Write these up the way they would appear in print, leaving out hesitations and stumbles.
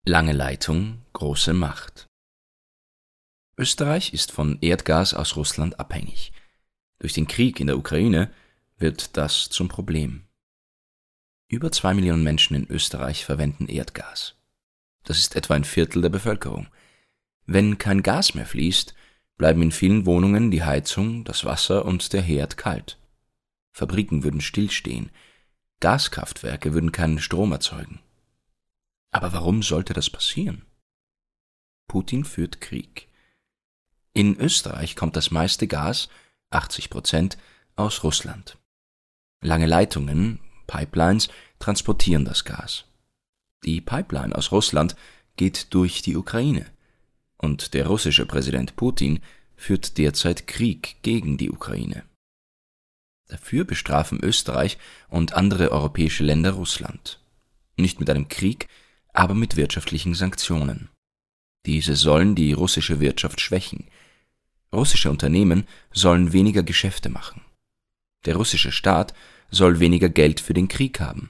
Lange Leitung, große Macht. Österreich ist von Erdgas aus Russland abhängig. Durch den Krieg in der Ukraine wird das zum Problem. Über 2 Millionen Menschen in Österreich verwenden Erdgas. Das ist etwa ein Viertel der Bevölkerung. Wenn kein Gas mehr fließt, bleiben in vielen Wohnungen die Heizung, das Wasser und der Herd kalt. Fabriken würden stillstehen, Gaskraftwerke würden keinen Strom erzeugen. Aber warum sollte das passieren? Putin führt Krieg. In Österreich kommt das meiste Gas, 80%, aus Russland. Lange Leitungen, Pipelines, transportieren das Gas. Die Pipeline aus Russland geht durch die Ukraine. Und der russische Präsident Putin führt derzeit Krieg gegen die Ukraine. Dafür bestrafen Österreich und andere europäische Länder Russland. Nicht mit einem Krieg, aber mit wirtschaftlichen Sanktionen. Diese sollen die russische Wirtschaft schwächen. Russische Unternehmen sollen weniger Geschäfte machen. Der russische Staat soll weniger Geld für den Krieg haben.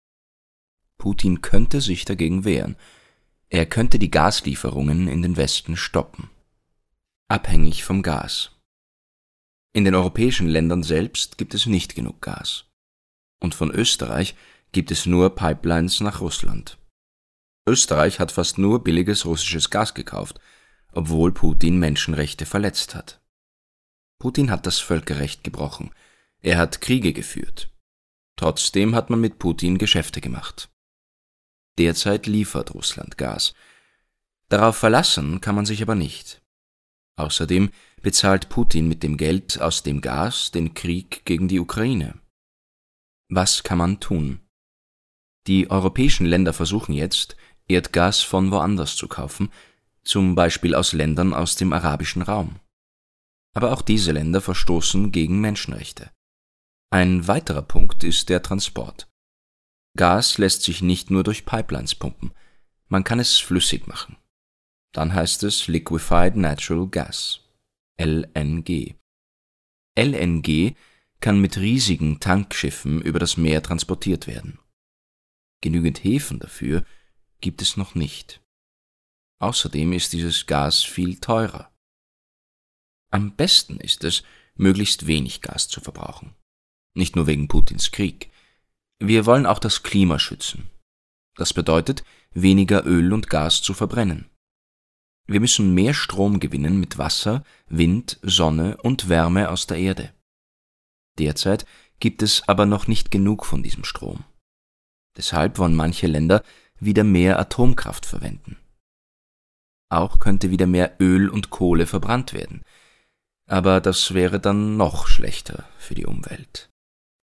Putin könnte sich dagegen wehren. Er könnte die Gaslieferungen in den Westen stoppen. Abhängig vom Gas. In den europäischen Ländern selbst gibt es nicht genug Gas. Und von Österreich gibt es nur Pipelines nach Russland. Österreich hat fast nur billiges russisches Gas gekauft, obwohl Putin Menschenrechte verletzt hat. Putin hat das Völkerrecht gebrochen. Er hat Kriege geführt. Trotzdem hat man mit Putin Geschäfte gemacht. Derzeit liefert Russland Gas. Darauf verlassen kann man sich aber nicht. Außerdem bezahlt Putin mit dem Geld aus dem Gas den Krieg gegen die Ukraine. Was kann man tun? Die europäischen Länder versuchen jetzt, Erdgas von woanders zu kaufen, zum Beispiel aus Ländern aus dem arabischen Raum. Aber auch diese Länder verstoßen gegen Menschenrechte. Ein weiterer Punkt ist der Transport. Gas lässt sich nicht nur durch Pipelines pumpen, man kann es flüssig machen. Dann heißt es Liquefied Natural Gas, LNG. LNG kann mit riesigen Tankschiffen über das Meer transportiert werden. Genügend Häfen dafür gibt es noch nicht. Außerdem ist dieses Gas viel teurer. Am besten ist es, möglichst wenig Gas zu verbrauchen. Nicht nur wegen Putins Krieg. Wir wollen auch das Klima schützen. Das bedeutet, weniger Öl und Gas zu verbrennen. Wir müssen mehr Strom gewinnen mit Wasser, Wind, Sonne und Wärme aus der Erde. Derzeit gibt es aber noch nicht genug von diesem Strom. Deshalb wollen manche Länder wieder mehr Atomkraft verwenden. Auch könnte wieder mehr Öl und Kohle verbrannt werden. Aber das wäre dann noch schlechter für die Umwelt.